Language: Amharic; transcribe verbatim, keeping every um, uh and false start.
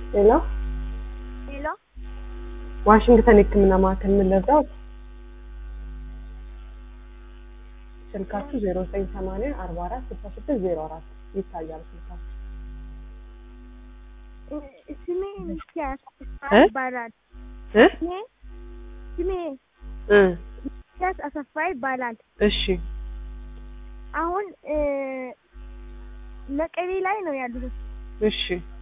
ሄሎ ሄሎ ዋሽንግተን ህክምና ማዕከል ምን ልርዳው? ስልካችሁ ዜሮ ዘጠኝ ሰማንያ አርባ አራት ስልሳ ስድስት ዜሮ አራት ይታያል ስልካችሁ። ስሜ ሚኪያስ ይባላል። እ ስሜ ስሜ እ ሚኪያስ አሰፋ ይባላል። እሺ አሁን መቀሌ ላይ ነው ያሉት። እሺ